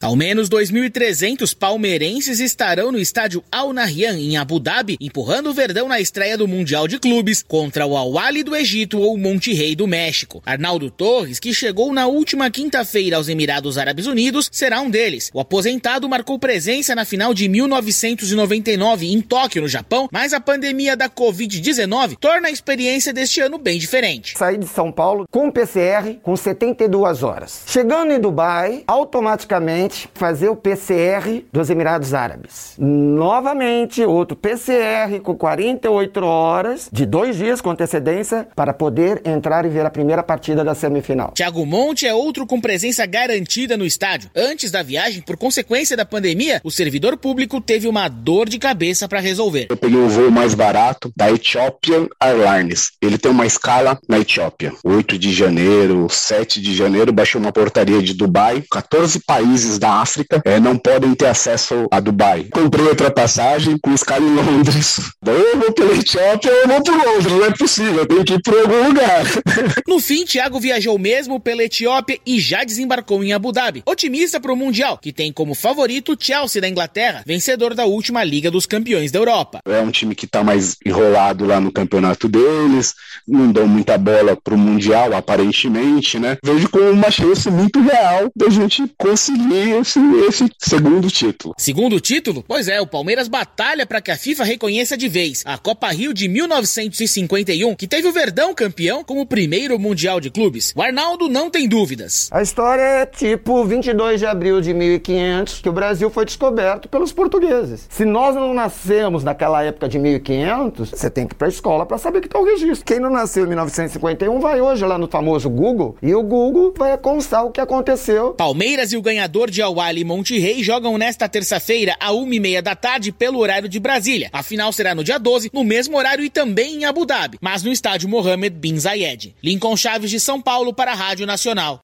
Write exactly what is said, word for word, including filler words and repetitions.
Ao menos dois mil e trezentos palmeirenses estarão no estádio Al Nahyan, em Abu Dhabi, empurrando o Verdão na estreia do Mundial de Clubes contra o Al Ahly do Egito ou o Monterrey do México. Arnaldo Torres, que chegou na última quinta-feira aos Emirados Árabes Unidos, será um deles. O aposentado marcou presença na final de mil novecentos e noventa e nove em Tóquio, no Japão, mas a pandemia da covid dezenove torna a experiência deste ano bem diferente. Saí de São Paulo com P C R com setenta e duas horas. Chegando em Dubai, automaticamente fazer o P C R dos Emirados Árabes. Novamente, outro P C R com quarenta e oito horas, de dois dias com antecedência, para poder entrar e ver a primeira partida da semifinal. Thiago Monte é outro com presença garantida no estádio. Antes da viagem, por consequência da pandemia, o servidor público teve uma dor de cabeça para resolver. Eu peguei o voo mais barato da Ethiopian Airlines. Ele tem uma escala na Etiópia. oito de janeiro, sete de janeiro, baixou uma portaria de Dubai. quatorze países da África é, não podem ter acesso a Dubai. Comprei outra passagem com escala em Londres. Daí eu vou pela Etiópia ou eu vou por Londres. Não é possível, eu tenho que ir por algum lugar. No fim, Thiago viajou mesmo pela Etiópia e já desembarcou em Abu Dhabi. Otimista para o Mundial, que tem como favorito o Chelsea da Inglaterra, vencedor da última Liga dos Campeões da Europa. É um time que está mais enrolado lá no campeonato deles, não dão muita bola pro Mundial, aparentemente, né? Vejo como uma chance muito real da gente conseguir esse, esse segundo título. Segundo título? Pois é, o Palmeiras batalha para que a FIFA reconheça de vez a Copa Rio de mil novecentos e cinquenta e um, que teve o Verdão campeão como o primeiro Mundial de Clubes. O Arnaldo não tem dúvidas. A história é tipo vinte e dois de abril de mil e quinhentos, que o Brasil foi descoberto pelos portugueses. Se nós não nascemos naquela época de mil e quinhentos, você tem que ir pra escola para saber que tá o registro. Quem não nasceu em mil novecentos e cinquenta e um vai hoje lá no famoso Google e o Google vai constar o que aconteceu. Palmeiras e o ganhador de Al Ahly e Monterrey jogam nesta terça-feira a uma e meia da tarde pelo horário de Brasília. A final será no dia doze, no mesmo horário e também em Abu Dhabi, mas no estádio Mohammed bin Zayed. Lincoln Chaves de São Paulo para a Rádio Nacional.